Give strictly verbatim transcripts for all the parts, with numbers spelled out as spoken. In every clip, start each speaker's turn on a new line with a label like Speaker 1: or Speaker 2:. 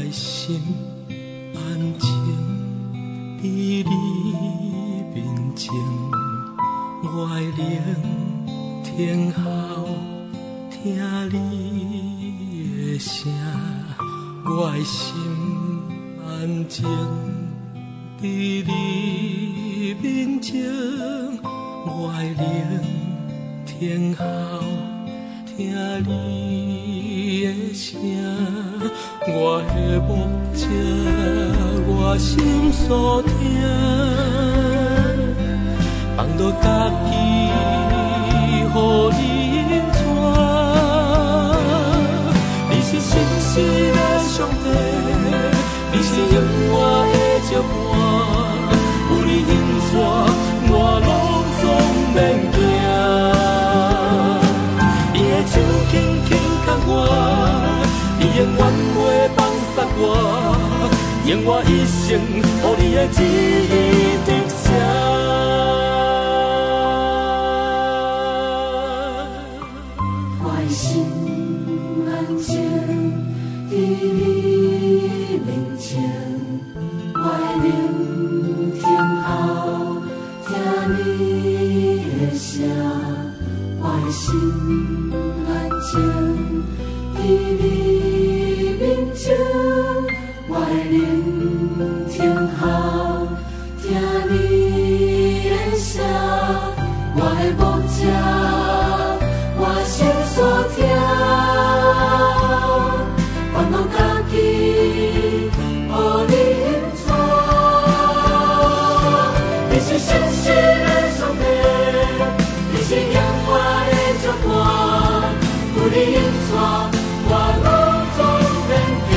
Speaker 1: 心安静，伫你面前，我的聆听候听你的声，我的心安静，伫你面前，我的聆听候听你的声，我的目者，我心所听，放落家己，予你带。你是信实的上帝，你是永远的接伴，有你引带，我拢总免惊。你的手轻轻牵我，你永远袂放撒我，愿我一生予你的旨意得成。
Speaker 2: 我的心安静，伫你面前，我的聆听候听你的声，我的心安静，伫你面前，我的聆听候听你的声，我的目者，我心所听，放落家己，予你引带。你是信实的上帝，你是永远的接伴，有你引带，我拢总免惊。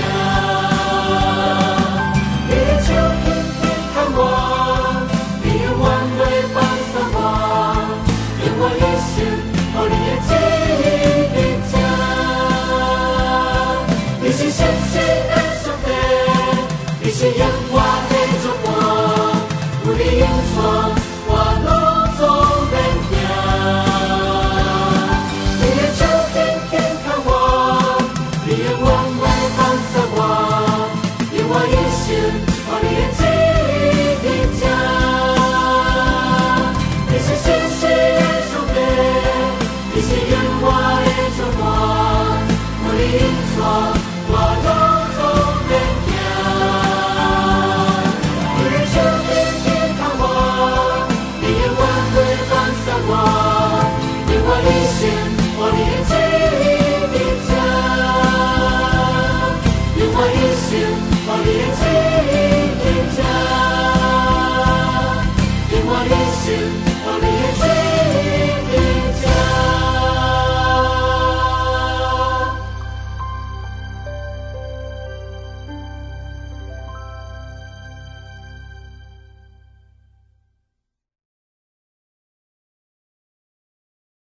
Speaker 2: 你的手轻轻牵我，你永远袂放撒我，愿我一生予你的旨意得成。你是信实的上帝，你是永远的接伴，有你引带，我拢总免惊。你的手轻轻牵我，你永远袂放撒我，愿我一生予你的旨意得成。你是信实的上帝，你是永远的接伴，有你引带，我拢总免惊。你的手轻轻牵我，你永远袂放撒我，愿我一生予你的旨意得成。愿我一生予你的旨